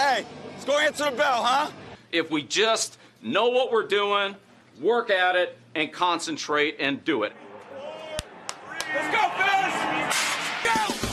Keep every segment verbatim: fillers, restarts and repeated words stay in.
Hey, let's go answer the bell, huh? If we just know what we're doing, work at it, and concentrate and do it. Let's go, fellas! Go!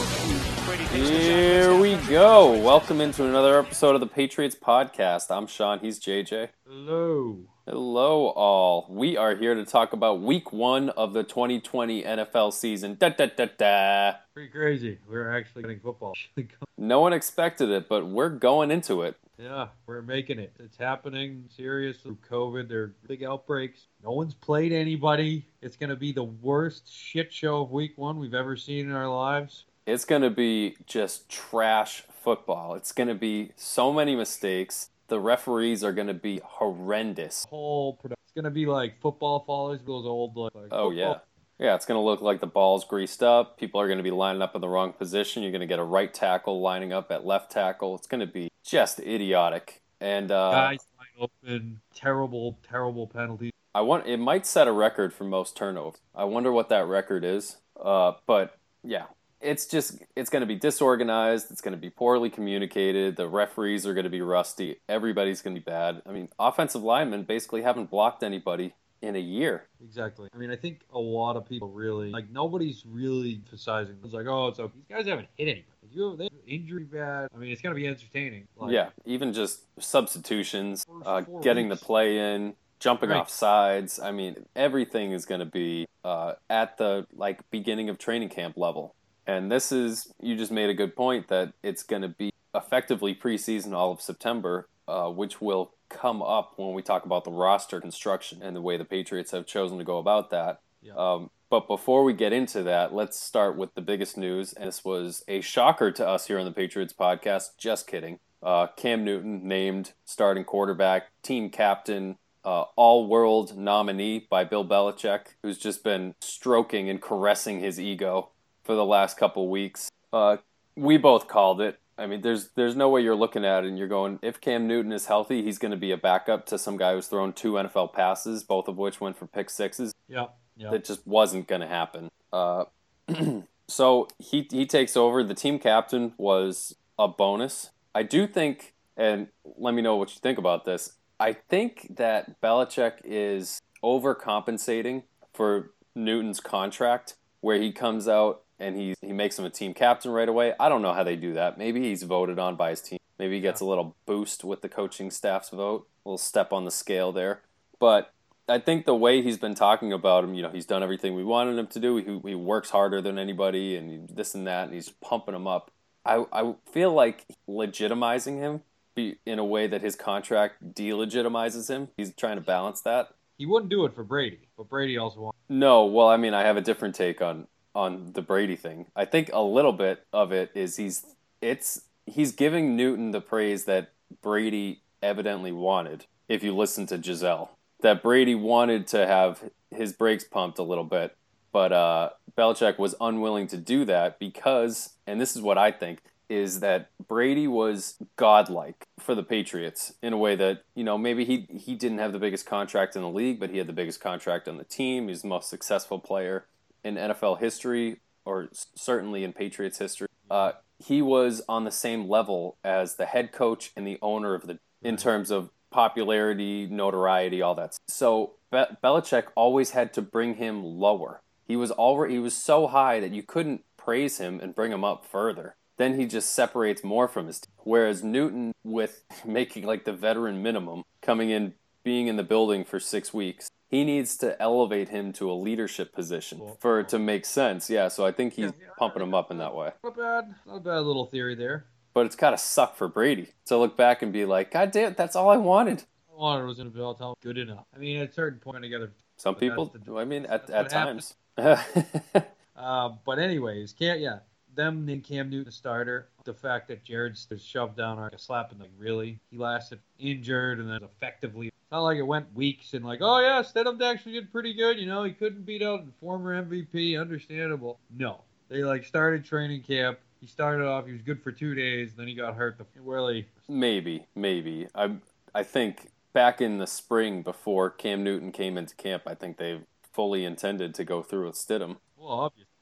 Here we go. Welcome into another episode of the Patriots Podcast. I'm Sean. He's J J. Hello. Hello, all. We are here to talk about week one of the twenty twenty N F L season. Da, da, da, da. Pretty crazy. We're actually getting football. No one expected it, but we're going into it. Yeah, we're making it. It's happening. Serious through COVID. There are big outbreaks. No one's played anybody. It's going to be the worst shit show of week one we've ever seen in our lives. It's going to be just trash football. It's going to be so many mistakes. The referees are going to be horrendous. Whole production. It's going to be like football follows those old like. Oh, football. yeah. Yeah, it's going to look like the ball's greased up. People are going to be lining up in the wrong position. You're going to get a right tackle lining up at left tackle. It's going to be just idiotic. And uh, Guys wide open. Terrible, terrible penalties. I want it might set a record for most turnovers. I wonder what that record is. Uh, but yeah, it's just it's going to be disorganized. It's going to be poorly communicated. The referees are going to be rusty. Everybody's going to be bad. I mean, offensive linemen basically haven't blocked anybody in a year. Exactly. I mean, I think a lot of people really, like, nobody's really emphasizing. It's like, oh, it's okay. These guys haven't hit anybody. You, they have injury bad. I mean, it's going to be entertaining. Like, Yeah, even just substitutions, First uh, four getting weeks. the play in, jumping Right. off sides. I mean, everything is going to be uh, at the like beginning of training camp level. And this is, you just made a good point that it's going to be effectively preseason all of September, uh, which will come up when we talk about the roster construction and the way the Patriots have chosen to go about that. Yeah. Um, but before we get into that, let's start with the biggest news. And this was a shocker to us here on the Patriots Podcast. Just kidding. Uh, Cam Newton named starting quarterback, team captain, uh, all-world nominee by Bill Belichick, who's just been stroking and caressing his ego for the last couple weeks. Uh, we both called it. I mean, there's there's no way you're looking at it and you're going, if Cam Newton is healthy, he's going to be a backup to some guy who's thrown two N F L passes, both of which went for pick sixes. Yeah. Yeah. That just wasn't going to happen. Uh, so he he takes over. The team captain was a bonus. I do think, and let me know what you think about this, I think that Belichick is overcompensating for Newton's contract, where he comes out and he he makes him a team captain right away. I don't know how they do that. Maybe he's voted on by his team. Maybe he gets a little boost with the coaching staff's vote, a little step on the scale there. But I think the way he's been talking about him, you know, he's done everything we wanted him to do. He, he works harder than anybody and this and that, and he's pumping him up. I, I feel like legitimizing him in a way that his contract delegitimizes him. He's trying to balance that. He wouldn't do it for Brady, but Brady also wants. No, well, I mean, I have a different take on on the Brady thing. I think a little bit of it is he's it's he's giving Newton the praise that Brady evidently wanted. If you listen to Giselle, that Brady wanted to have his brakes pumped a little bit, but uh, Belichick was unwilling to do that because, and this is what I think, is that Brady was godlike for the Patriots in a way that, you know, maybe he, he didn't have the biggest contract in the league, but he had the biggest contract on the team. He's the most successful player in N F L history, or certainly in Patriots history. Uh, he was on the same level as the head coach and the owner of the, in terms of popularity, notoriety, all that. So Be- Belichick always had to bring him lower. He was already he was so high that you couldn't praise him and bring him up further. Then he just separates more from his team. Whereas Newton, with making like the veteran minimum, coming in, being in the building for six weeks, he needs to elevate him to a leadership position for it to make sense. Yeah, so I think he's Yeah, yeah, pumping him up in that way. Not bad. Not a bad little theory there. But it's got to suck for Brady to look back and be like, God damn, that's all I wanted. I wanted was in a bill. Tell him good enough. I mean, at a certain point together. Some But people, that's the- I mean, at, that's at what times. Uh, but anyways, can't yeah. Them and Cam Newton starter. The fact that Jared's shoved down like a slap in the really. He lasted injured and then effectively. It's not like it went weeks and like, oh yeah, Stidham actually did pretty good. You know, he couldn't beat out former M V P. Understandable. No, they like started training camp. He started off. He was good for two days. Then he got hurt. The really. Maybe, maybe. I I think back in the spring before Cam Newton came into camp, I think they fully intended to go through with Stidham. Well, obviously.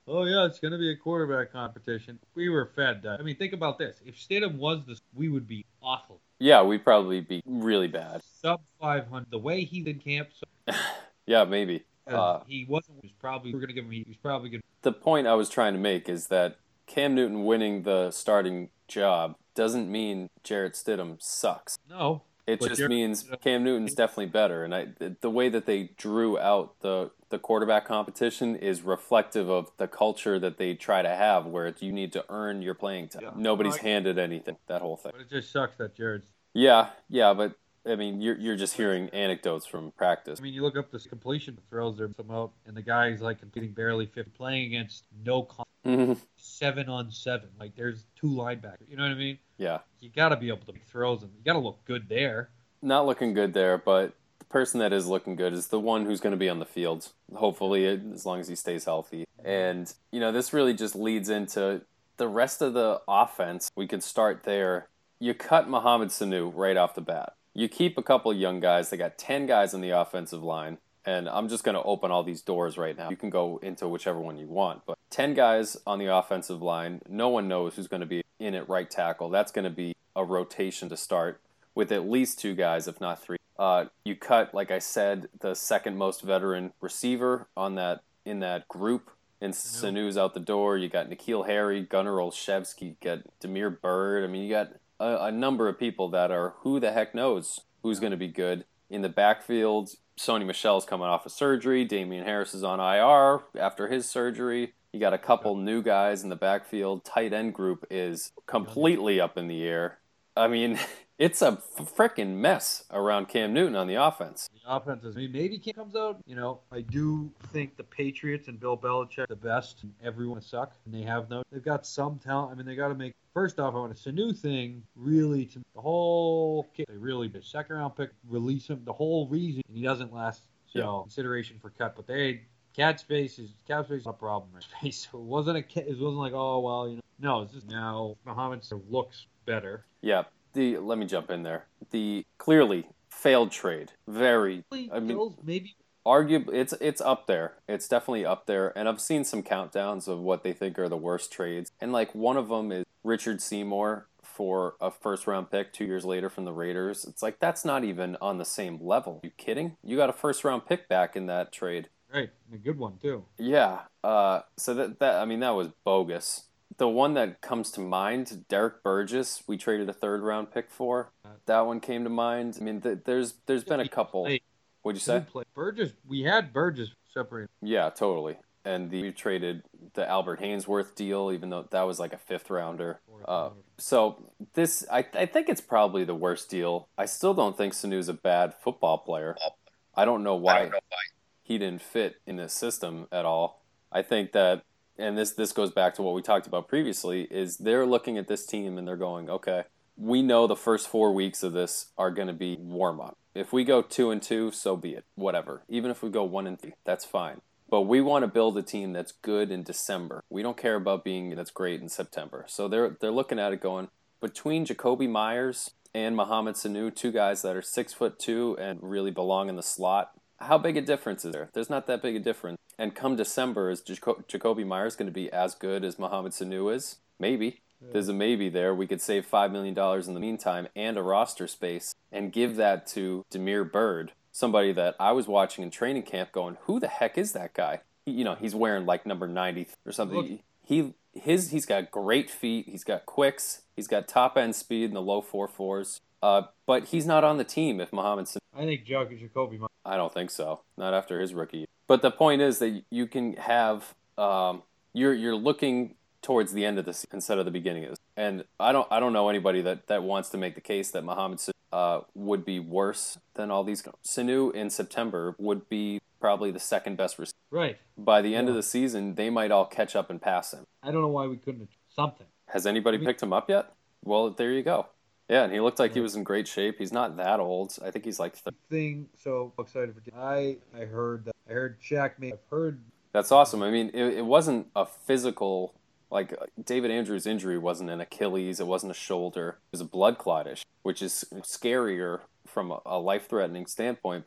Oh yeah, it's going to be a quarterback competition. We were fed that. I mean, think about this. If Stidham was this, we would be awful. Yeah, we'd probably be really bad. Sub five hundred. The way he did camp, so, Yeah, maybe. 'cause Uh, he wasn't. He was probably we're going to give him. He was probably going. the point I was trying to make is that Cam Newton winning the starting job doesn't mean Jarrett Stidham sucks. No. It but just Jarrett means Stidham- Cam Newton's definitely better, and I the way that they drew out the the quarterback competition is reflective of the culture that they try to have, where it's, you need to earn your playing time. Yeah. Nobody's No, I- handed anything. That whole thing. But it just sucks that Jared's. Yeah, yeah, but I mean, you're you're just hearing anecdotes from practice. I mean, you look up the completion throws there some out, and the guy's like competing barely fit, playing against no con- Mhm. seven on seven. Like there's two linebackers. You know what I mean? Yeah, You got to be able to make throws, and you got to look good there. not looking good there, but the person that is looking good is the one who's going to be on the field. Hopefully, as long as he stays healthy. And you know, this really just leads into the rest of the offense. We could start there. You cut Mohamed Sanu right off the bat. You keep a couple of young guys. They got ten guys on the offensive line. And I'm just going to open all these doors right now. You can go into whichever one you want. But ten guys on the offensive line. No one knows who's going to be in at right tackle. That's going to be a rotation to start with at least two guys, if not three. Uh, you cut, like I said, the second most veteran receiver on that in that group. And Sanu's out the door. You got N'Keal Harry, Gunnar Olszewski, you got Demir Bird. I mean, you got a, a number of people that are who the heck knows who's going to be good. In the backfield, Sony Michel's coming off of surgery. Damian Harris is on I R after his surgery. You got a couple new guys in the backfield. Tight end group is completely up in the air. I mean, it's a freaking mess around Cam Newton on the offense. The offense is. I mean, maybe Cam comes out. You know, I do think the Patriots and Bill Belichick are the best. And everyone suck, and they have no. They've got some talent. I mean, they got to make. First off, I want it's a new thing. Really, to the whole kid, they really the second round pick, release him. The whole reason, and he doesn't last. So Yeah. consideration for cut, but they. Cat's face is Cat's face is not a problem. Right? Face. So it wasn't a. It wasn't like oh well you know. No, it's just now Muhammad looks better. Yeah, the let me jump in there. The clearly failed trade. Very. I mean, Bills, maybe arguably, it's it's up there. It's definitely up there. And I've seen some countdowns of what they think are the worst trades. And like one of them is Richard Seymour for a first round pick two years later from the Raiders. It's like that's not even on the same level. You kidding? You got a first round pick back in that trade. right, a good one too. Yeah. Uh, so that that I mean that was bogus. The one that comes to mind, Derek Burgess, we traded a third round pick for. That one came to mind. I mean, th- there's there's been a couple. Hey, What'd you say? who played? Burgess, we had Burgess separated. Yeah, totally. And the, we traded the Albert Hainsworth deal, even though that was like a fifth rounder. Uh, so this, I, I think it's probably the worst deal. I still don't think Sanu's a bad football player. I don't know why, he didn't fit in this system at all. I think that, and this this goes back to what we talked about previously, is they're looking at this team and they're going, okay, we know the first four weeks of this are going to be warm up. If we go two and two, so be it. Whatever. Even if we go one and three, that's fine. But we want to build a team that's good in December. We don't care about being that's great in September. So they're they're looking at it going between Jacoby Myers and Mohamed Sanu, two guys that are six foot two and really belong in the slot. How big a difference is there? There's not that big a difference. And come December, is Jaco- Jacoby Myers going to be as good as Mohamed Sanu is? Maybe. There's a maybe there. We could save five million dollars in the meantime and a roster space and give that to Demir Bird, somebody that I was watching in training camp going, who the heck is that guy? He, you know, he's wearing like number ninety or something. Look. He his He's got great feet. He's got quicks. He's got top end speed in the low four fours. Uh, but he's not on the team if Mohamed Sanu. I think Jock Jacoby. might- I don't think so. Not after his rookie year. But the point is that you can have um, you're you're looking towards the end of this instead of the beginning of this. And I don't I don't know anybody that, that wants to make the case that Mohamed Sanu uh, would be worse than all these. Sanu in September would be probably the second best receiver. Right. By the end Yeah. of the season, they might all catch up and pass him. I don't know why we couldn't have something. Has anybody I mean- picked him up yet? Well, there you go. Yeah, and he looked like he was in great shape. He's not that old. I think he's like thirty. Thing. So excited for. I I heard that. I heard Shaq. Made, I've heard. That's awesome. I mean, it, it wasn't a physical, like David Andrews' injury wasn't an Achilles, it wasn't a shoulder, it was a blood clot issue, which is scarier from a, a life-threatening standpoint. But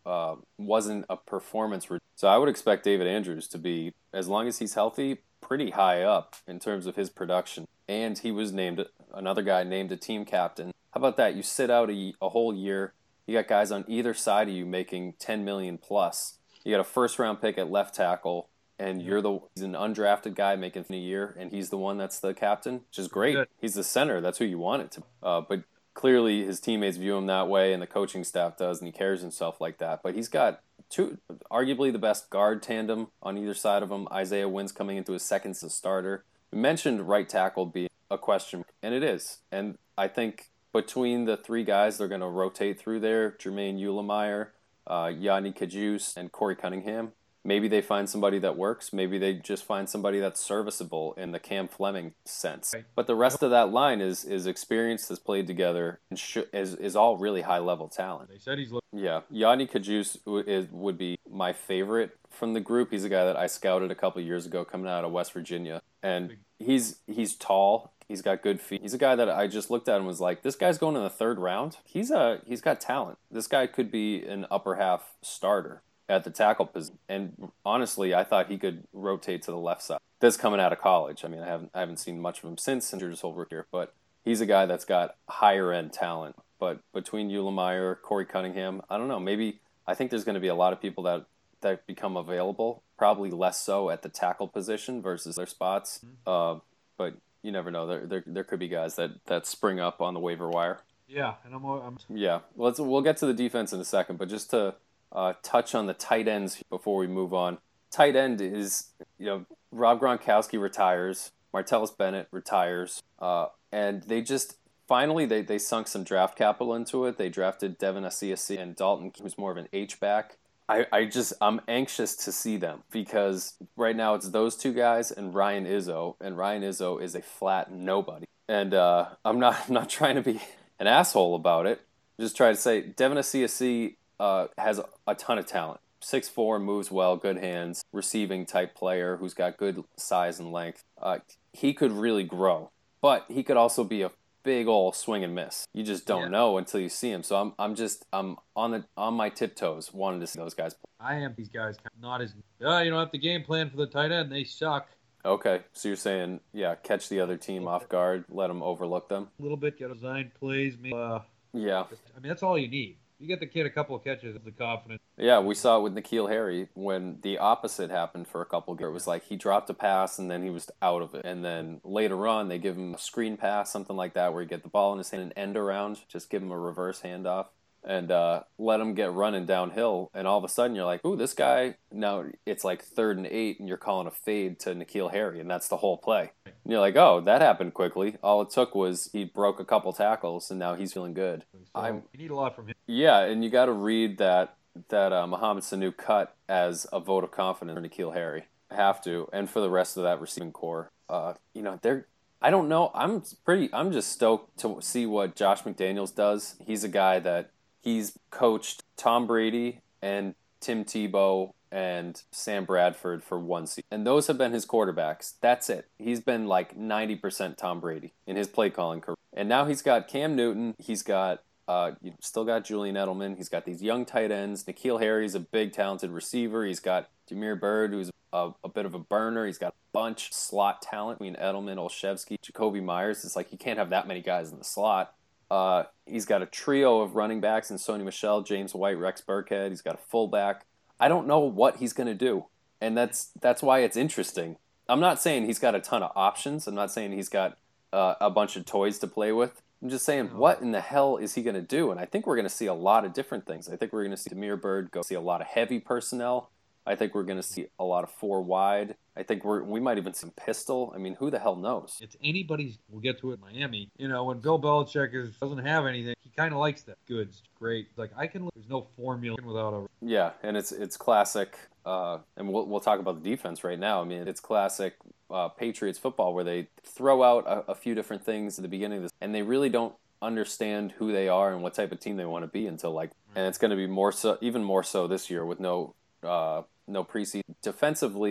uh, wasn't a performance. Re- so I would expect David Andrews to be, as long as he's healthy, pretty high up in terms of his production. And he was named, another guy named a team captain. How about that? You sit out a, a whole year. You got guys on either side of you making ten million plus. You got a first round pick at left tackle, and you're the he's an undrafted guy making a year, and he's the one that's the captain, which is great. Good. He's the center. That's who you want it to. Uh, but clearly his teammates view him that way, and the coaching staff does, and he carries himself like that. But he's got two, arguably the best guard tandem on either side of him. Isaiah Wynn's coming into his second as a starter. We mentioned right tackle being a question, and it is. And I think between the three guys they're going to rotate through there, Jermaine Ulemeyer, uh, Yanni Kajus, and Corey Cunningham. Maybe they find somebody that works. Maybe they just find somebody that's serviceable in the Cam Fleming sense. Right. But the rest of that line is is experience that's played together and sh- is is all really high level talent. They said he's looking. Yeah, Yanni Kajus is, would be my favorite from the group. He's a guy that I scouted a couple years ago coming out of West Virginia, and he's he's tall. He's got good feet. He's a guy that I just looked at and was like, this guy's going in the third round. He's a he's got talent. This guy could be an upper half starter at the tackle position. And honestly, I thought he could rotate to the left side. That's coming out of college. I mean, I haven't I haven't seen much of him since his whole rookie year, but he's a guy that's got higher end talent. But between Ulemeyer, Corey Cunningham, I don't know. Maybe I think there's going to be a lot of people that that become available. Probably less so at the tackle position versus their spots. Uh, but you never know. There, there there could be guys that, that spring up on the waiver wire. Yeah, and I'm. I'm Yeah, let's we'll get to the defense in a second, but just to uh, touch on the tight ends before we move on. Tight end is, you know, Rob Gronkowski retires, Martellus Bennett retires, uh, and they just finally they, they sunk some draft capital into it. They drafted Devin Asiasi and Dalton, who's more of an H back. I, I just I'm anxious to see them because right now it's those two guys and Ryan Izzo, and Ryan Izzo is a flat nobody. And uh, I'm not I'm not trying to be an asshole about it. I'm just trying to say Devin Asiasi uh, has a ton of talent. six foot four, moves well, good hands, receiving type player who's got good size and length. Uh, he could really grow, but he could also be a big old swing and miss. You just don't Yeah. know until you see him. So I'm I'm just I'm on the on my tiptoes wanting to see those guys play. I am these guys not as. Uh, you don't have the game plan for the tight end. They suck Okay, so you're saying yeah, catch the other team off guard, let them overlook them. a little bit. Get design plays. Maybe, uh, Yeah. I mean, that's all you need. You get the kid a couple of catches, the confidence. Yeah, we saw it with N'Keal Harry when the opposite happened for a couple games. It was like he dropped a pass and then he was out of it. And then later on, they give him a screen pass, something like that, where you get the ball in his hand and end around, just give him a reverse handoff and uh, let him get running downhill. And all of a sudden, you're like, ooh, this guy, now it's like third and eight, and you're calling a fade to N'Keal Harry, and that's the whole play. And you're like, oh, that happened quickly. All it took was he broke a couple tackles, and now he's feeling good. So I'm- you need a lot from him. Yeah, and you got to read that that uh, Mohamed Sanu cut as a vote of confidence for N'Keal Harry. Have to, and for the rest of that receiving core. Uh, you know, they're. I don't know. I'm pretty. I'm just stoked to see what Josh McDaniels does. He's a guy that he's coached Tom Brady and Tim Tebow and Sam Bradford for one season, and those have been his quarterbacks. That's it. He's been like ninety percent Tom Brady in his play calling career, and now he's got Cam Newton. He's got. Uh, you still got Julian Edelman. He's got these young tight ends. N'Keal Harry's a big, talented receiver. He's got Damiere Byrd, who's a, a bit of a burner. He's got a bunch of slot talent between Edelman, Olszewski, Jacoby Myers. It's like you can't have that many guys in the slot. Uh, he's got a trio of running backs in Sony Michel, James White, Rex Burkhead. He's got a fullback. I don't know what he's going to do, and that's that's why it's interesting. I'm not saying he's got a ton of options. I'm not saying he's got uh, a bunch of toys to play with. I'm just saying, what in the hell is he going to do? And I think we're going to see a lot of different things. I think we're going to see Damiere Byrd go see a lot of heavy personnel. I think we're going to see a lot of four wide. I think we're we might even see pistol. I mean, who the hell knows? It's anybody's. We'll get to it in Miami. You know, when Bill Belichick is, doesn't have anything, he kind of likes that. Good, it's great. Like I can. There's no formula without a. Yeah, and it's it's classic. Uh, and we'll we'll talk about the defense right now. I mean, it's classic uh, Patriots football where they throw out a, a few different things at the beginning of this, and they really don't understand who they are and what type of team they want to be until like. And it's going to be more so, even more so this year with no uh, no preseason. Defensively,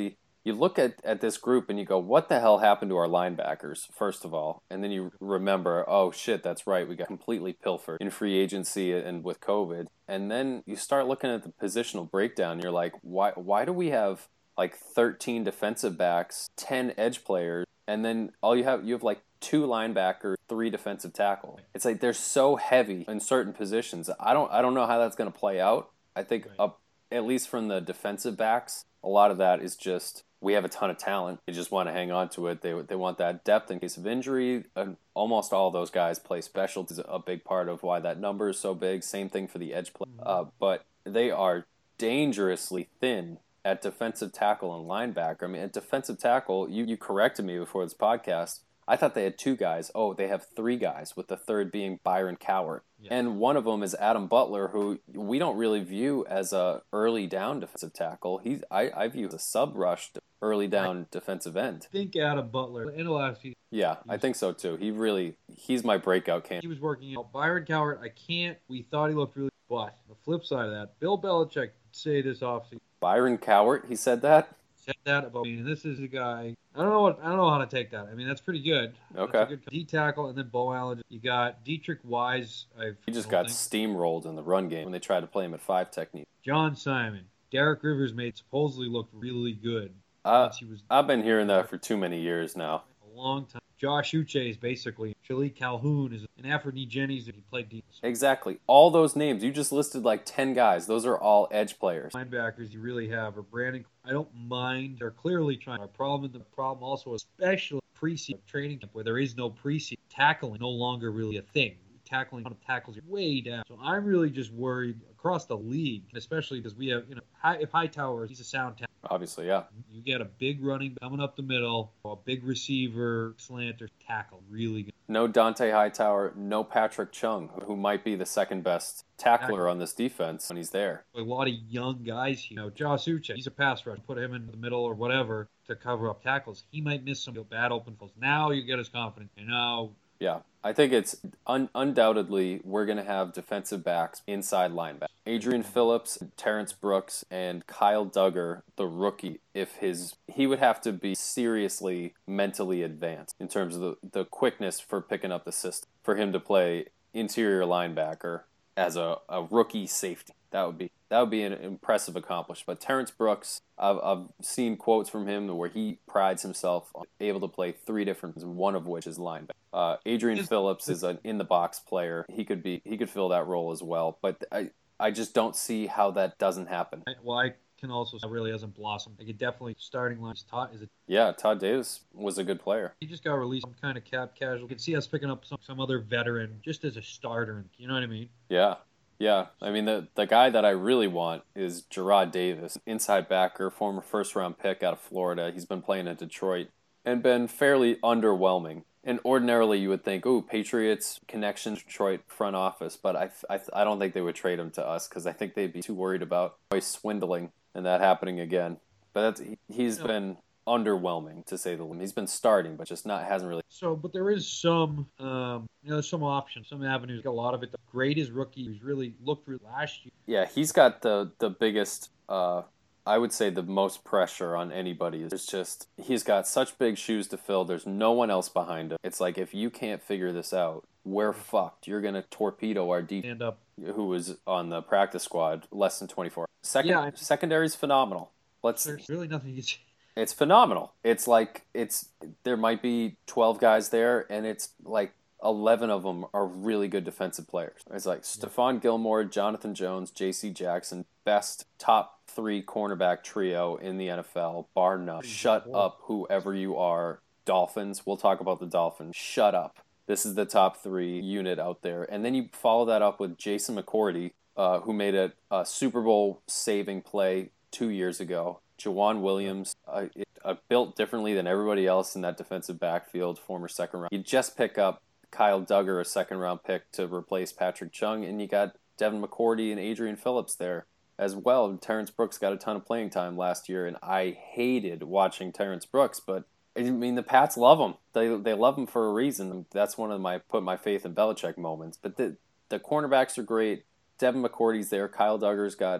you look at, at this group and you go, what the hell happened to our linebackers, first of all? And then you remember, oh shit, that's right, we got completely pilfered in free agency and with COVID. And then you start looking at the positional breakdown. You're like, why why do we have like thirteen defensive backs, ten edge players, and then all you have you have like two linebackers, three defensive tackle. It's like they're so heavy in certain positions. I don't I don't know how that's going to play out. I think Right. up at least from the defensive backs, a lot of that is just we have a ton of talent. They just want to hang on to it. They they want that depth in case of injury. And almost all those guys play special. Is a big part of why that number is so big. Same thing for the edge play. Uh, but they are dangerously thin at defensive tackle and linebacker. I mean, at defensive tackle, you, you corrected me before this podcast. I thought they had two guys. Oh, they have three guys, with the third being Byron Cowart. Yeah. And one of them is Adam Butler, who we don't really view as a early down defensive tackle. He's I, I view as a sub-rush early down defensive end. I think Adam Butler in the last season, Yeah, I think so too. He really, he's my breakout he candidate. was working out. Byron Cowart, I can't. We thought he looked really, but the flip side of that, Bill Belichick say this offseason Byron Cowart, he said that? said that about me, and this is a guy. I don't know what I don't know how to take that. I mean, that's pretty good. Okay. That's a good D tackle, and then Bo Allen. You got Dietrich Wise. I've He just I got don't think- steamrolled in the run game when they tried to play him at five technique. John Simon. Derek Rivers made supposedly looked really good. Uh, once he was I've been hearing that for too many years now. a long time. Josh Uche is basically Shalik Calhoun is an Anthony Jennings that he played deep. Exactly. All those names, you just listed like ten guys. Those are all edge players. Linebackers you really have are Brandon. I don't mind. They're clearly trying. Our problem, the problem also, especially preseason training camp where there is no preseason tackling, no longer really a thing. Tackling on tackles are way down. So I'm really just worried across the league, especially because we have, you know, high, if Hightower, he's a sound tackle. Obviously, yeah. You get a big running coming up the middle, a big receiver, slanter, tackle, really good. No Dante Hightower, no Patrick Chung, who might be the second best tackler on this defense when he's there. A lot of young guys, you know, Josh Uche, he's a pass rush. Put him in the middle or whatever to cover up tackles. He might miss some bad open fields. Now you get his confidence. And now Yeah, I think it's un- undoubtedly we're going to have defensive backs inside linebacker. Adrian Phillips, Terrence Brooks, and Kyle Duggar, the rookie, if his he would have to be seriously mentally advanced in terms of the, the quickness for picking up the system for him to play interior linebacker as a, a rookie safety. That would be that would be an impressive accomplishment. But Terrence Brooks, I've, I've seen quotes from him where he prides himself on able to play three different, one of which is linebacker. Uh, Adrian Is- Phillips is an in the box player. He could be he could fill that role as well. But I I just don't see how that doesn't happen. I, well, I can also say really hasn't blossomed. I could definitely starting line is Todd is it. Yeah, Todd Davis was a good player. He just got released. Some kind of cap casual. You can see us picking up some some other veteran just as a starter. You know what I mean? Yeah. Yeah, I mean, the the guy that I really want is Gerard Davis, inside backer, former first-round pick out of Florida. He's been playing in Detroit and been fairly underwhelming. And ordinarily you would think, ooh, Patriots connection, Detroit front office, but I, I, I don't think they would trade him to us because I think they'd be too worried about swindling and that happening again. But that's, he, he's Yeah. been underwhelming, to say the least. He's been starting, but just not hasn't really. So, but there is some, um, you know, there's some options, some avenues. A lot of it. The great is rookie. He's really looked through last year. Yeah, he's got the the biggest. Uh, I would say the most pressure on anybody. It's just he's got such big shoes to fill. There's no one else behind him. It's like if you can't figure this out, we're fucked. You're gonna torpedo our defense, Stand up. who was on the practice squad less than twenty-four. Second, Yeah, I- secondary's phenomenal. Let's. There's really nothing you can say. It's phenomenal. It's like it's there might be twelve guys there, and it's like eleven of them are really good defensive players. It's like Stephon Gilmore, Jonathan Jones, J C Jackson, best top three cornerback trio in the N F L, bar none. Shut up, whoever you are. Dolphins. We'll talk about the Dolphins. Shut up. This is the top three unit out there, and then you follow that up with Jason McCourty, uh, who made a, a Super Bowl saving play two years ago. Jawan Williams, uh, it, uh, built differently than everybody else in that defensive backfield, former second round. You just pick up Kyle Duggar, a second round pick, to replace Patrick Chung, and you got Devin McCourty and Adrian Phillips there as well. And Terrence Brooks got a ton of playing time last year, and I hated watching Terrence Brooks, but I mean, the Pats love him. They they love him for a reason. That's one of my put my faith in Belichick moments. But the the cornerbacks are great. Devin McCourty's there. Kyle Duggar's got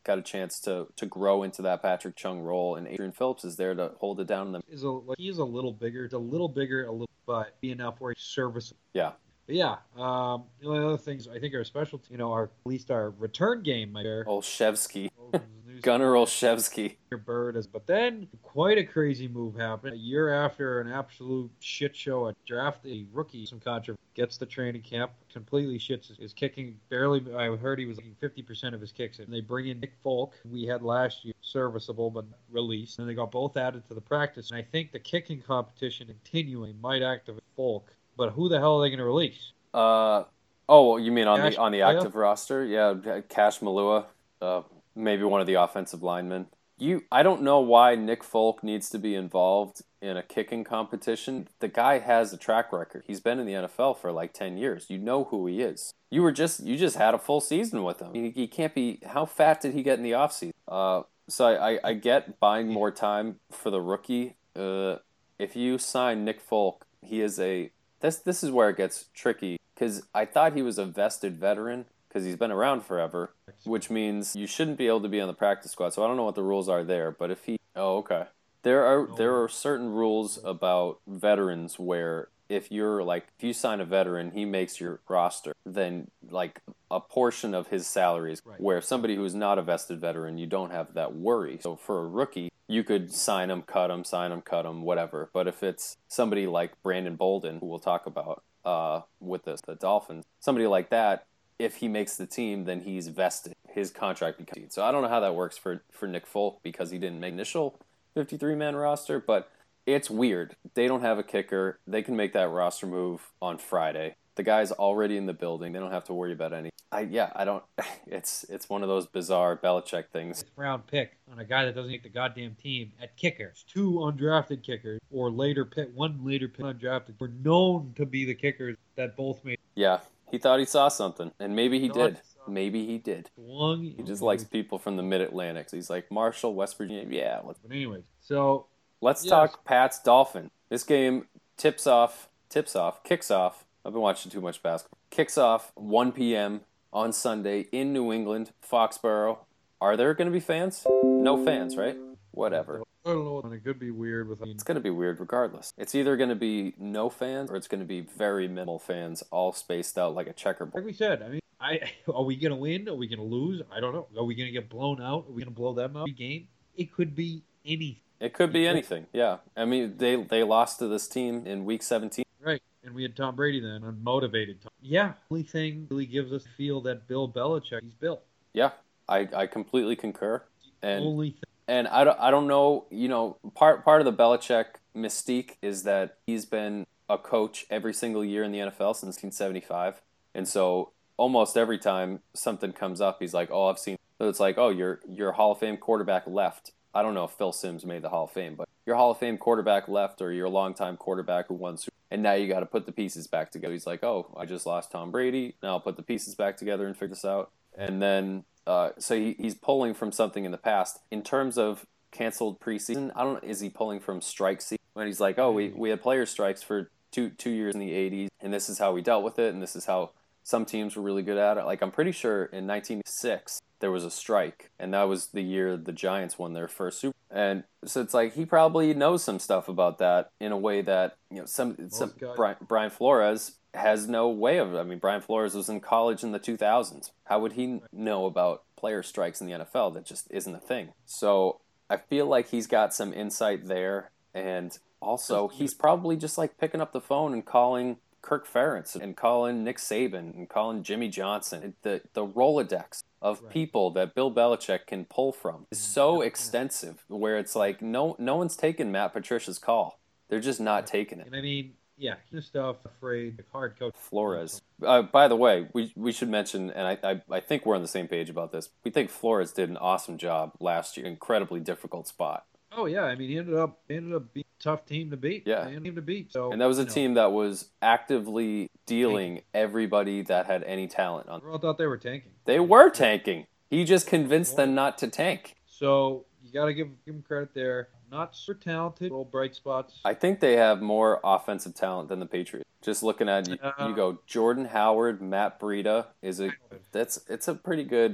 got a chance to to grow into that Patrick Chung role, and Adrian Phillips is there to hold it down in the Is a like, he is a little bigger, it's a little bigger, a little, but be enough where he's serviceable. yeah. But yeah, um, the only other things I think are special, you know, are at least our return game, my dear. Olszewski. Gunnar Olszewski. Your bird is, but then quite a crazy move happened. A year after an absolute shit show, a draft a rookie, some controversy, gets the training camp, completely shits his, his kicking. Barely, I heard he was getting fifty percent of his kicks. And they bring in Nick Folk, we had last year, serviceable but released, and they got both added to the practice. And I think the kicking competition continuing might activate Folk, but who the hell are they going to release? Uh oh, you mean on Cash the on the Malua? active roster? Yeah, Cash Malua, uh, maybe one of the offensive linemen. You, I don't know why Nick Folk needs to be involved in a kicking competition. The guy has a track record. He's been in the N F L for like ten years. You know who he is. You were just you just had a full season with him. He, he can't be. How fat did he get in the offseason? Uh, so I, I, I get buying more time for the rookie. Uh, if you sign Nick Folk, he is a. This this is where it gets tricky because I thought he was a vested veteran because he's been around forever, which means you shouldn't be able to be on the practice squad. So I don't know what the rules are there, but if he, oh okay, there are there are certain rules about veterans where if you're like if you sign a veteran, he makes your roster, then like a portion of his salary is Right. where somebody who's not a vested veteran, you don't have that worry. So for a rookie, you could sign him, cut him, sign him, cut him, whatever. But if it's somebody like Brandon Bolden, who we'll talk about uh, with the, the Dolphins, somebody like that, if he makes the team, then he's vested. His contract becomes. So I don't know how that works for, for Nick Folk because he didn't make initial fifty-three man roster, but it's weird. They don't have a kicker. They can make that roster move on Friday. The guy's already in the building. They don't have to worry about any. I yeah, I don't. It's it's one of those bizarre Belichick things. Round pick on a guy that doesn't make the goddamn team at kicker. Two undrafted kickers or later pick, one later pick undrafted were known to be the kickers that both made. Yeah, he thought he saw something, and maybe he Thought did. he saw- Maybe he did. Swung. He just likes people from the Mid-Atlantic. He's like, Marshall, West Virginia, yeah. Let's, But anyways, so let's Yes. talk Pats Dolphin. This game tips off, tips off, kicks off. I've been watching too much basketball. Kicks off one p.m. on Sunday in New England, Foxborough. Are there going to be fans? No fans, right? Whatever. I don't know. It could be weird with. I mean, It's going to be weird regardless. It's either going to be no fans or it's going to be very minimal fans, all spaced out like a checkerboard. like we said, I mean, I are we gonna win? Are we gonna lose? I don't know. Are we gonna get blown out? Are we gonna blow them out? Game? It could be anything. It could be anything, yeah. I mean, they they lost to this team in week seventeen. Right. And we had Tom Brady then, unmotivated Tom. Yeah. Only thing really gives us the feel that Bill Belichick, he's built. Yeah, I, I completely concur. And Only thing. and I don't, I don't know, you know, part part of the Belichick mystique is that he's been a coach every single year in the N F L since nineteen seventy-five. And so almost every time something comes up, he's like, "Oh, I've seen." So it's like, "Oh, your your Hall of Fame quarterback left." I don't know if Phil Simms made the Hall of Fame, but your Hall of Fame quarterback left, or your longtime quarterback who won Super, and now you got to put the pieces back together. He's like, "Oh, I just lost Tom Brady. Now I'll put the pieces back together and figure this out." And then, uh, so he, he's pulling from something in the past in terms of canceled preseason. I don't. Is he pulling from strike season when he's like, "Oh, we we had player strikes for two two years in the eighties, and this is how we dealt with it, and this is how some teams were really good at it." Like, I'm pretty sure in nineteen six there was a strike, and that was the year the Giants won their first Super. And so it's like he probably knows some stuff about that in a way that, you know, some, some guys- Brian, Brian Flores has no way of. I mean, Brian Flores was in college in the two thousands. How would he know about player strikes in the N F L? That just isn't a thing. So I feel like he's got some insight there, and also he's probably just like picking up the phone and calling Kirk Ferentz and calling Nick Saban and calling Jimmy Johnson. The the Rolodex of Right. people that Bill Belichick can pull from is so extensive, where it's like no no one's taking Matt Patricia's call. They're just not taking it. And I mean, yeah, this stuff, afraid, hard coach. Flores. Uh, by the way, we we should mention, and I, I I think we're on the same page about this. We think Flores did an awesome job last year. Incredibly difficult spot. Oh yeah, I mean, he ended up he ended up being a tough team to beat. Yeah. Tough team to beat. So And that was a you know, team that was actively dealing everybody that had any talent on. everyone thought they were tanking. They were tanking. He just convinced them not to tank. So you got to give give him credit there. Not super talented, little bright spots. I think they have more offensive talent than the Patriots. Just looking at you, Uh, you go Jordan Howard, Matt Breida is a that's it's a pretty good.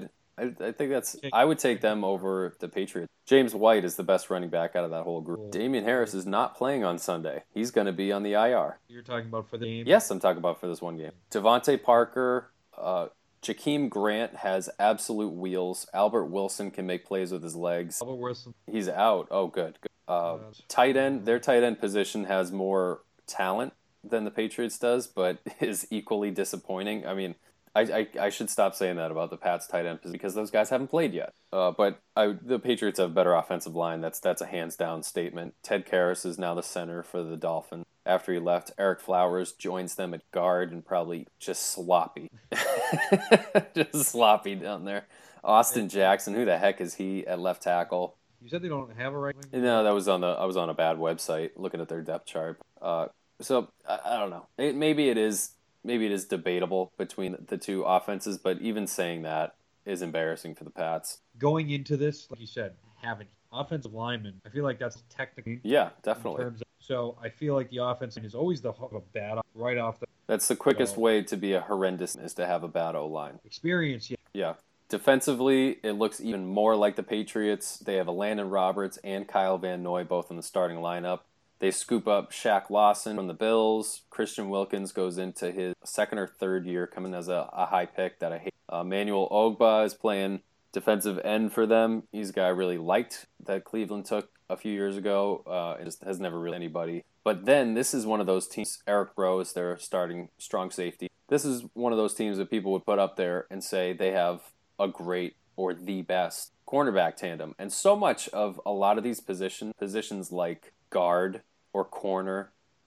I, I think that's. I would take them over the Patriots. James White is the best running back out of that whole group. Damian Harris is not playing on Sunday. He's going to be on the I R. You're talking about for the game? Yes, I'm talking about for this one game. Devontae Parker, uh, Jakeem Grant has absolute wheels. Albert Wilson can make plays with his legs. Albert Wilson. He's out. Oh, good. good. Uh, tight end. Their tight end position has more talent than the Patriots does, but is equally disappointing. I mean, I, I, I should stop saying that about the Pats tight end because those guys haven't played yet. Uh, but I, the Patriots have a better offensive line. That's that's a hands down statement. Ted Karras is now the center for the Dolphins. After he left, Eric Flowers joins them at guard and probably just sloppy, just sloppy down there. Austin Jackson, who the heck is he at left tackle? You said they don't have a right wing? No, that was on the I was on a bad website looking at their depth chart. Uh, so I, I don't know. It, maybe it is. Maybe it is debatable between the two offenses, but even saying that is embarrassing for the Pats. Going into this, like you said, having offensive linemen, I feel like that's technically. Yeah, definitely. Of, so I feel like the offense is always the a bad right off the. That's the quickest so, way to be a horrendous is to have a bad O line. Experience, yeah. Yeah. Defensively, it looks even more like the Patriots. They have a Landon Roberts and Kyle Van Noy both in the starting lineup. They scoop up Shaq Lawson from the Bills. Christian Wilkins goes into his second or third year, coming as a, a high pick that I hate. Uh, Manuel Ogba is playing defensive end for them. He's a guy I really liked that Cleveland took a few years ago. Uh, it just has never really anybody. But then this is one of those teams. Eric Rose, their starting strong safety. This is one of those teams that people would put up there and say they have a great or the best cornerback tandem. And so much of a lot of these position, positions like guard or corner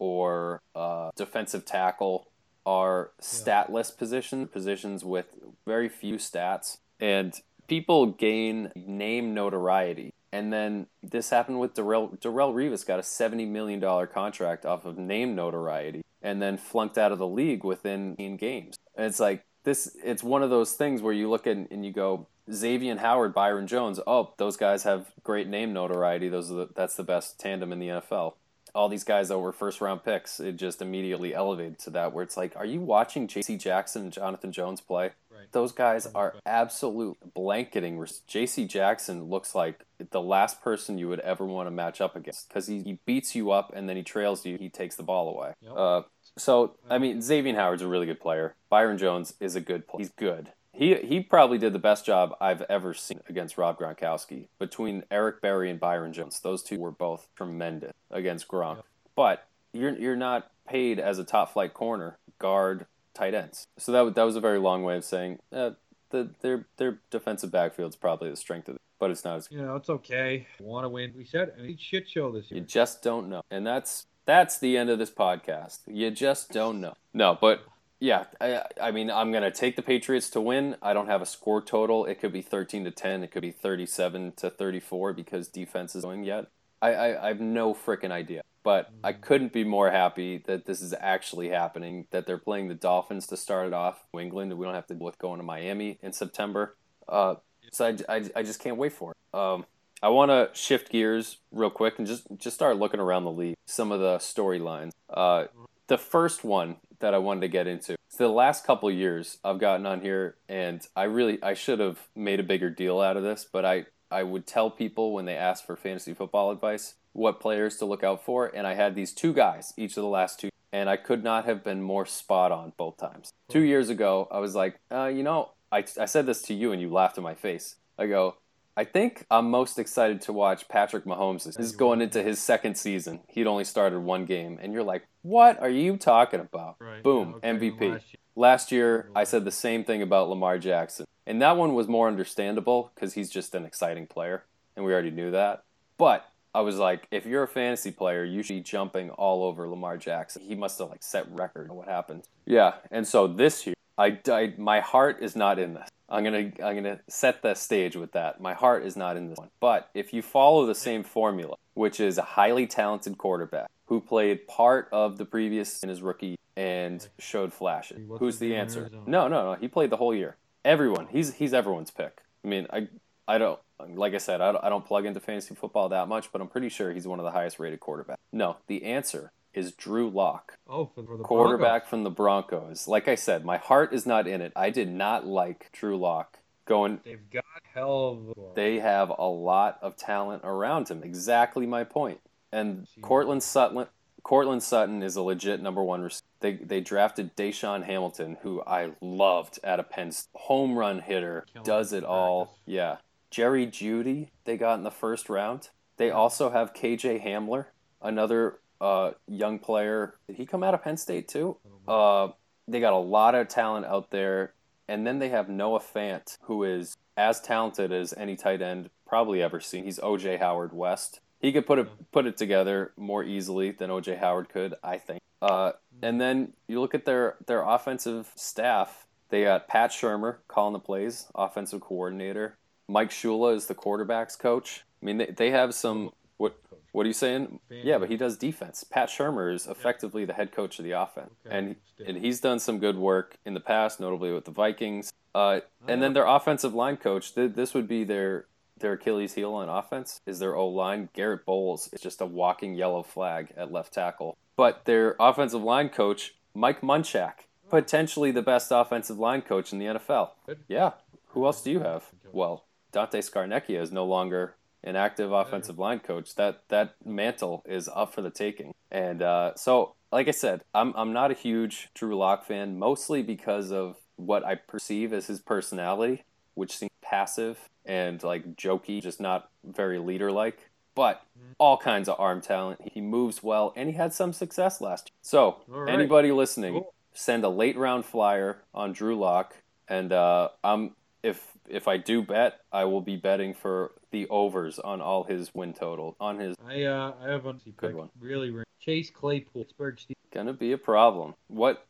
or uh, defensive tackle are statless positions, positions with very few stats. And people gain name notoriety. And then this happened with Darrell. Darrell Revis got a seventy million dollars contract off of name notoriety and then flunked out of the league within eighteen games. And it's like, this. It's one of those things where you look at and you go, Xavier Howard, Byron Jones, oh, those guys have great name notoriety. Those are the, that's the best tandem in the N F L. All these guys that were first-round picks, it just immediately elevated to that, where it's like, are you watching J C Jackson and Jonathan Jones play? Right. Those guys are absolute blanketing. J C Jackson looks like the last person you would ever want to match up against because he, he beats you up and then he trails you. He takes the ball away. Yep. Uh, so, I mean, Xavier Howard's a really good player. Byron Jones is a good player. He's good. He he probably did the best job I've ever seen against Rob Gronkowski. Between Eric Berry and Byron Jones, those two were both tremendous against Gronk. Yep. But you're you're not paid as a top flight corner, guard, tight ends. So that that was a very long way of saying uh, the their their defensive backfield's probably the strength of it, but it's not as good. You know, it's okay. Want to win? We said I mean, shit show this year. You just don't know, and that's that's the end of this podcast. You just don't know. No, but. Yeah, I, I mean, I'm going to take the Patriots to win. I don't have a score total. It could be thirteen to ten. It could be thirty-seven to thirty-four because defense is going yet. I, I, I have no freaking idea. But I couldn't be more happy that this is actually happening, that they're playing the Dolphins to start it off, New England, and we don't have to deal with going to Miami in September. Uh, so I, I, I just can't wait for it. Um, I want to shift gears real quick and just, just start looking around the league, some of the storylines. Uh, the first one that I wanted to get into. So the last couple of years I've gotten on here and I really, I should have made a bigger deal out of this, but I, I would tell people when they ask for fantasy football advice, what players to look out for. And I had these two guys each of the last two, and I could not have been more spot on both times. Two years ago, I was like, uh, you know, I, I said this to you and you laughed in my face. I go, I think I'm most excited to watch Patrick Mahomes. This is going into his second season. He'd only started one game. And you're like, what are you talking about? Right. Boom, Yeah, okay. M V P. Last year. Last year, I said the same thing about Lamar Jackson. And that one was more understandable because he's just an exciting player. And we already knew that. But I was like, if you're a fantasy player, you should be jumping all over Lamar Jackson. He must have like set record. What happened? Yeah. And so this year, I, I my heart is not in this. I'm gonna I'm gonna set the stage with that. My heart is not in this one. But if you follow the same formula, which is a highly talented quarterback who played part of the previous in his rookie and showed flashes, who's the answer? No, no, no. He played the whole year. Everyone. He's he's everyone's pick. I mean, I I don't like I said I don't, I don't plug into fantasy football that much, but I'm pretty sure he's one of the highest rated quarterbacks. No, the answer is Drew Lock. Oh, for, for the quarterback Broncos. from the Broncos. Like I said, my heart is not in it. I did not like Drew Lock going. They've got hell of a They have a lot of talent around him. Exactly my point. And Cortland Sutton, Cortland Sutton is a legit number one receiver. They they drafted Deshaun Hamilton, who I loved at a Penn State. Home run hitter, does it all. Yeah. Jerry Jeudy, they got in the first round. They also have K J Hamler, another uh, young player. Did he come out of Penn State too? Uh, they got a lot of talent out there. And then they have Noah Fant, who is as talented as any tight end probably ever seen. He's O J Howard West. He could put it put it together more easily than O J Howard could, I think. Uh, and then you look at their, their offensive staff. They got Pat Shurmur calling the plays, offensive coordinator. Mike Shula is the quarterback's coach. I mean, they, they have some. What what are you saying? Yeah, but he does defense. Pat Shurmur is effectively the head coach of the offense, and and he's done some good work in the past, notably with the Vikings. Uh, and then their offensive line coach. This would be their their Achilles heel on offense. Is their O line. Garrett Bowles is just a walking yellow flag at left tackle. But their offensive line coach, Mike Munchak, potentially the best offensive line coach in the N F L. Yeah. Who else do you have? Well, Dante Scarnecchia is no longer an active offensive line coach. That that mantle is up for the taking. And uh, so, like I said, I'm I'm not a huge Drew Lock fan, mostly because of what I perceive as his personality, which seems passive and like jokey, just not very leader-like. But all kinds of arm talent. He moves well, and he had some success last year. So, right. Anybody listening, Cool. send a late round flyer on Drew Lock, and uh, I'm if if I do bet, I will be betting for the overs on all his win total. On his I uh I have a Good one. Really, really Chase Claypool, Pittsburgh Steelers. gonna be a problem. What?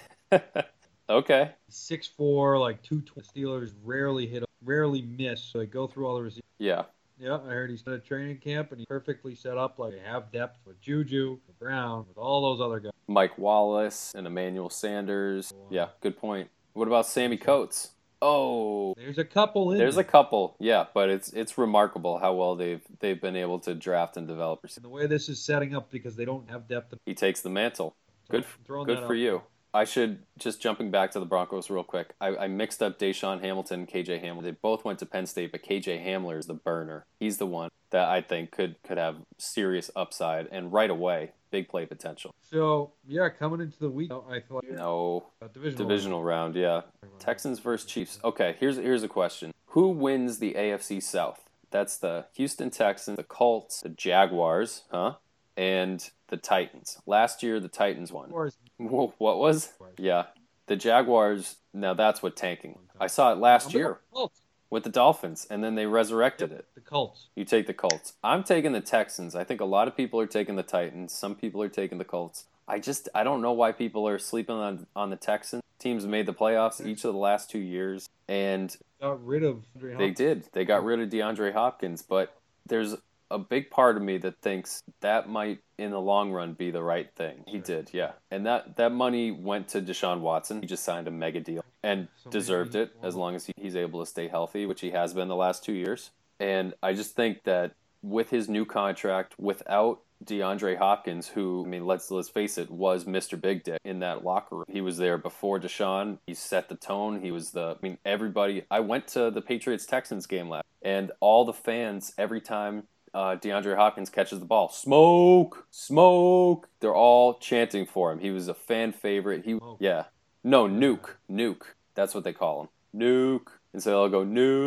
Okay. six four, like two twenty. Steelers rarely hit, rarely miss. So they go through all the receivers. Yeah. Yeah, I heard he's at a training camp and he's perfectly set up. Like they have depth with Juju, with Brown, with all those other guys. Mike Wallace and Emmanuel Sanders. Yeah, good point. What about Sammy Coates? Oh, There's a couple in there's there. a couple. Yeah, but it's it's remarkable how well they've they've been able to draft and develop. And the way this is setting up because they don't have depth. He takes the mantle. Good, Throwing good that for out. you. I should, just jumping back to the Broncos real quick, I, I mixed up Deshaun Hamilton and K J Hamler. They both went to Penn State, but K J Hamler is the burner. He's the one that I think could, could have serious upside and right away, big play potential. So yeah, coming into the week, I thought No, uh, divisional. divisional round, yeah. Texans versus Chiefs. Okay, here's here's a question. Who wins the A F C South? That's the Houston Texans, the Colts, the Jaguars, huh? And the Titans. Last year, the Titans won. Or is- Whoa, what was? Yeah. The Jaguars, now that's what tanking. I saw it last year Colts. with the Dolphins, and then they resurrected it. The Colts. You take the Colts. I'm taking the Texans. I think a lot of people are taking the Titans. Some people are taking the Colts. I just, I don't know why people are sleeping on, on the Texans. Teams made the playoffs each of the last two years, and Got rid of Andre they Hopkins. did. They got rid of DeAndre Hopkins, but there's a big part of me that thinks that might, in the long run, be the right thing. He did, yeah. And that, that money went to Deshaun Watson. He just signed a mega deal and So deserved maybe- it as long as he, he's able to stay healthy, which he has been the last two years. And I just think that with his new contract, without DeAndre Hopkins, who, I mean, let's let's face it, was Mister Big Dick in that locker room. He was there before Deshaun. He set the tone. He was the, I mean, everybody. I went to the Patriots-Texans game last, and all the fans, every time uh, DeAndre Hopkins catches the ball, smoke, smoke. They're all chanting for him. He was a fan favorite. He, Smoke. yeah, no, nuke, nuke. That's what they call him, nuke. And so they'll go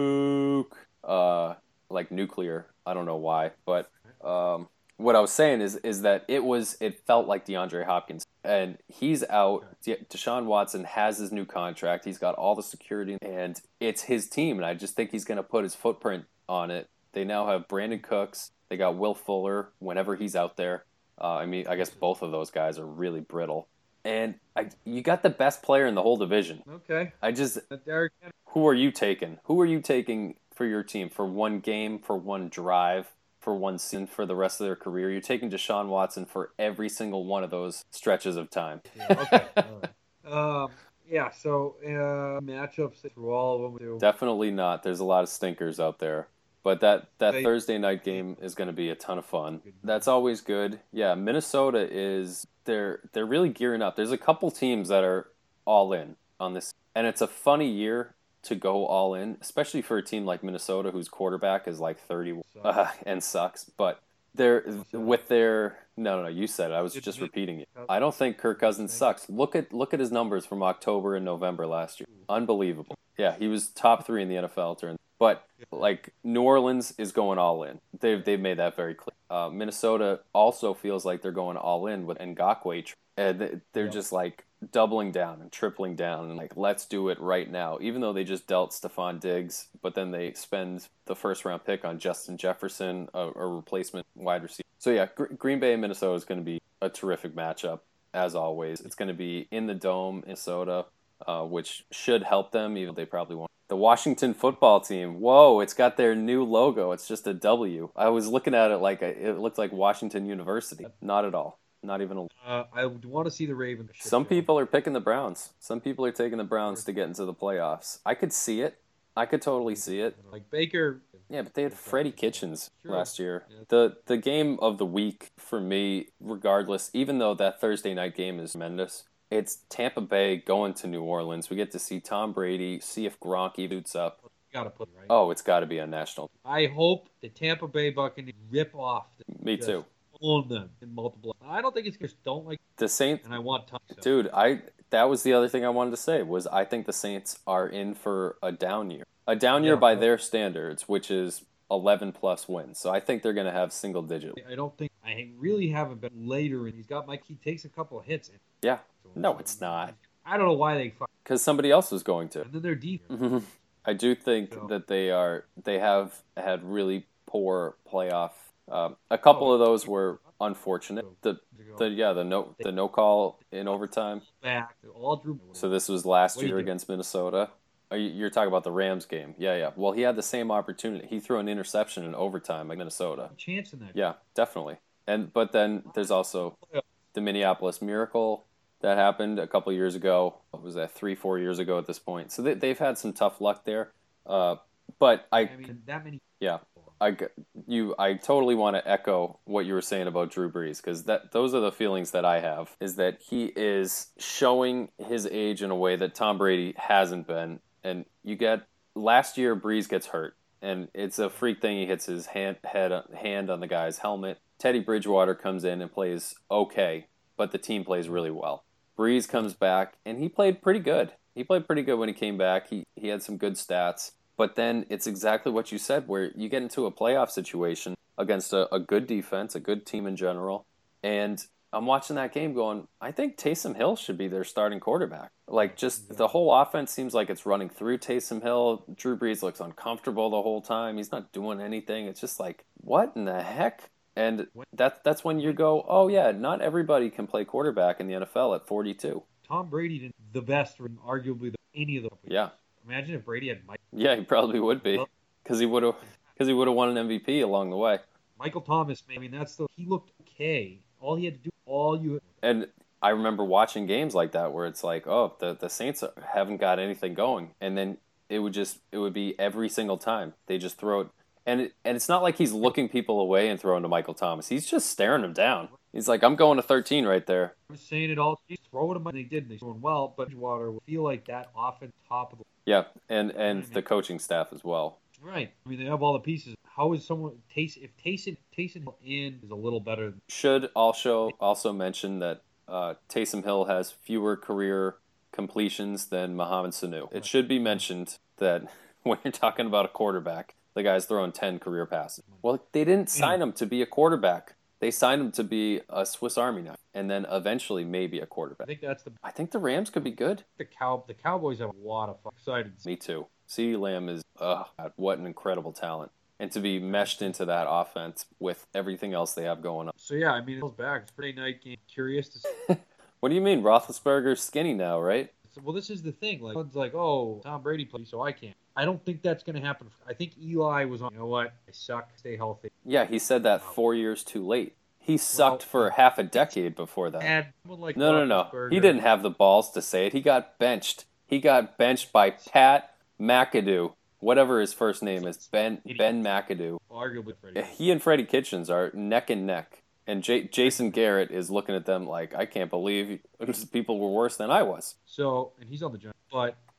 nuke, uh, like nuclear. I don't know why, but um, what I was saying is is that it was it felt like DeAndre Hopkins, and he's out. De- Deshaun Watson has his new contract. He's got all the security, and it's his team. And I just think he's going to put his footprint on it. They now have Brandon Cooks. They got Will Fuller whenever he's out there. Uh, I mean, I guess both of those guys are really brittle. And I, you got the best player in the whole division. Okay. I just, Derrick Henry. who are you taking? Who are you taking for your team for one game, for one drive, for one season, for the rest of their career? You're taking Deshaun Watson for every single one of those stretches of time. Yeah, okay. All right. Um, yeah, so uh, matchups through all of them. Too. Definitely not. There's a lot of stinkers out there. But that, that They- Thursday night game is going to be a ton of fun. That's always good. Yeah, Minnesota is they're they're really gearing up. There's a couple teams that are all in on this, and it's a funny year to go all in, especially for a team like Minnesota, whose quarterback is like thirty uh, and sucks. But they're with their no, no, no. You said it. I was just repeating it. I don't think Kirk Cousins sucks. Look at look at his numbers from October and November last year. Unbelievable. Yeah, he was top three in the N F L during. But like New Orleans is going all in. They've they've made that very clear. Uh, Minnesota also feels like they're going all in with Ngakoue. And they're just like doubling down and tripling down and like, let's do it right now. Even though they just dealt Stephon Diggs, but then they spend the first round pick on Justin Jefferson, a, a replacement wide receiver. So yeah, Gr- Green Bay and Minnesota is going to be a terrific matchup as always. It's going to be in the Dome, in Minnesota, uh, which should help them, even though they probably won't. The Washington football team. Whoa, it's got their new logo. It's just a W. I was looking at it like a, it looked like Washington University. Not at all. Not even a. Uh, I would want to see the Ravens. Some people are picking the Browns. Some people are taking the Browns to get into the playoffs. I could see it. I could totally see it. Like Baker. Yeah, but they had Freddie Kitchens Sure. last year. Yeah. The the game of the week for me, regardless, even though that Thursday night game is tremendous, it's Tampa Bay going to New Orleans. We get to see Tom Brady, see if Gronk boots up. You gotta put it right. Oh, it's got to be on national. I hope the Tampa Bay Buccaneers rip off. The, Me just too. Own them in multiple. I don't think it's because don't like. The Saints, And I want Tom. So. dude, I that was the other thing I wanted to say was I think the Saints are in for a down year. A down year Yeah, by but- their standards, which is eleven plus wins. So I think they're going to have single digit. I don't think I really haven't been later, and he's got Mike. He takes a couple of hits. Yeah. No, it's not. I don't know why they fuck. Because somebody else was going to. And then they're deep. Mm-hmm. I do think So- that they are. They have had really poor playoff. Um, a couple of those were unfortunate. The the yeah the no the no call in overtime. Back, all drew. So this was last What do you year do? against Minnesota. Are you, you're talking about the Rams game? Yeah, yeah. Well, he had the same opportunity. He threw an interception in overtime against Minnesota. Chance in that. Yeah, definitely. And but then there's also the Minneapolis Miracle that happened a couple years ago. What was that? Three, four years ago at this point. So they, they've had some tough luck there. Uh, but I, I mean, that many. yeah, I g- you I totally want to echo what you were saying about Drew Brees because that those are the feelings that I have. Is that he is showing his age in a way that Tom Brady hasn't been. And you get last year Brees gets hurt, and it's a freak thing. He hits his hand head hand on the guy's helmet. Teddy Bridgewater comes in and plays okay, but the team plays really well. Brees comes back, and he played pretty good. He played pretty good when he came back. He he had some good stats. But then it's exactly what you said, where you get into a playoff situation against a, a good defense, a good team in general, and I'm watching that game going, I think Taysom Hill should be their starting quarterback. Like, just the whole offense seems like it's running through Taysom Hill. Drew Brees looks uncomfortable the whole time. He's not doing anything. It's just like, what in the heck? And that, that's when you go, oh, yeah, not everybody can play quarterback in the N F L at forty-two. Tom Brady did the best, or arguably the, any of the. Yeah. Imagine if Brady had Mike. Yeah, he probably would be. Because he would have because he would have won an M V P along the way. Michael Thomas, I mean, that's the. He looked okay. All he had to do, all you. And I remember watching games like that where it's like, oh, the, the Saints haven't got anything going. And then it would just, it would be every single time. They just throw it. And, it, and it's not like he's looking people away and throwing to Michael Thomas. He's just staring them down. He's like, I'm going to thirteen right there. I was saying it all. He's throwing them, and they did. They doing well, but Bridgewater will feel like that offense top of the. Yeah, and, and the coaching staff as well. Right. I mean, they have all the pieces. How is someone Taysom? If Taysom Taysom in is a little better. Should also also mention that uh, Taysom Hill has fewer career completions than Mohamed Sanu. It should be mentioned that when you're talking about a quarterback, the guy's throwing ten career passes. Well, they didn't sign him to be a quarterback. They signed him to be a Swiss Army knife, and then eventually maybe a I quarterback. think that's the I think the Rams could be good. the cow. The Cowboys have a lot of fun. Excited. Me too. CeeDee Lamb is, ugh, what an incredible talent. And to be meshed into that offense with everything else they have going on. So yeah, I mean, it's back. It's a Friday night game. Curious to see. What do you mean? Roethlisberger's skinny now, right? So, well, this is the thing. Like, it's like, oh, Tom Brady plays, so I can't. I don't think that's going to happen. I think Eli was on. You know what? I suck. Stay healthy. Yeah, he said that four years too late. He sucked Well, for half a decade before that. Add someone like No, no, no. Roethlisberger. He didn't have the balls to say it. He got benched. He got benched by Pat McAdoo, whatever his first name is, Ben Ben McAdoo. Arguably, Freddie. He and Freddie Kitchens are neck and neck. And J- Jason Garrett is looking at them like, I can't believe people were worse than I was. So, and he's on the Giants. But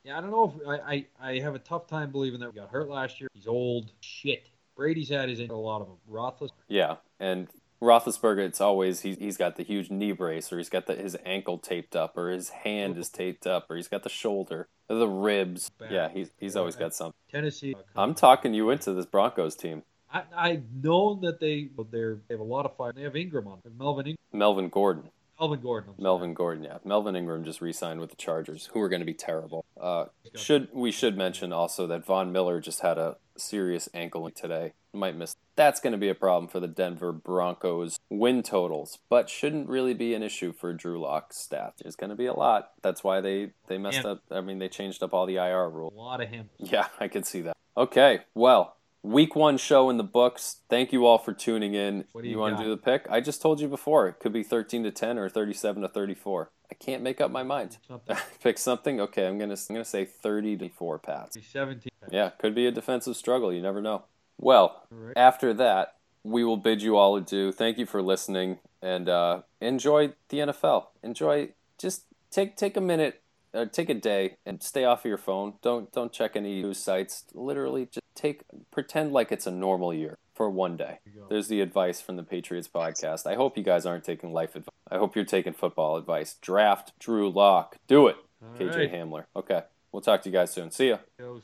Yeah, I don't know if I, I, I have a tough time believing that we got hurt last year. He's old. Shit. Brady's had his a lot of them. Roethlisberger. Yeah, and Roethlisberger, it's always he's he's got the huge knee brace, or he's got the, his ankle taped up, or his hand is taped up, or he's got the shoulder, or the ribs. Back. Yeah, he's he's always got something. Tennessee. I'm talking you into this Broncos team. I, I've known that they they're, they have a lot of fire. They have Ingram on. Melvin Ingram. Melvin Gordon. Melvin Gordon. I'm sorry. Melvin Gordon, yeah. Melvin Ingram just re-signed with the Chargers, who are going to be terrible. Uh, should we should mention also that Von Miller just had a serious ankle today. Might miss. That's going to be a problem for the Denver Broncos win totals, but shouldn't really be an issue for Drew Lock's staff. There's going to be a lot. That's why they, they messed Him. up. I mean, they changed up all the I R A rules. lot of him. Yeah, I could see that. Okay, well, week one show in the books. Thank you all for tuning in. What do you want got? to do the pick? I just told you before. It could be thirteen to ten or thirty-seven to thirty-four. I can't make up my mind. Something. Pick something? Okay, I'm going to I'm gonna say thirty to four, Pats. seventeen. Yeah, could be a defensive struggle. You never know. Well, All right. after that, we will bid you all adieu. Thank you for listening, and uh, enjoy the N F L. Enjoy. Just take take a minute, uh, take a day, and stay off of your phone. Don't don't check any news sites. Literally, just take pretend like it's a normal year for one day. There you go. There's the advice from the Patriots podcast. I hope you guys aren't taking life advice. I hope you're taking football advice. Draft Drew Lock. Do it. All K J right. Hamler. Okay. We'll talk to you guys soon. See ya. Yo,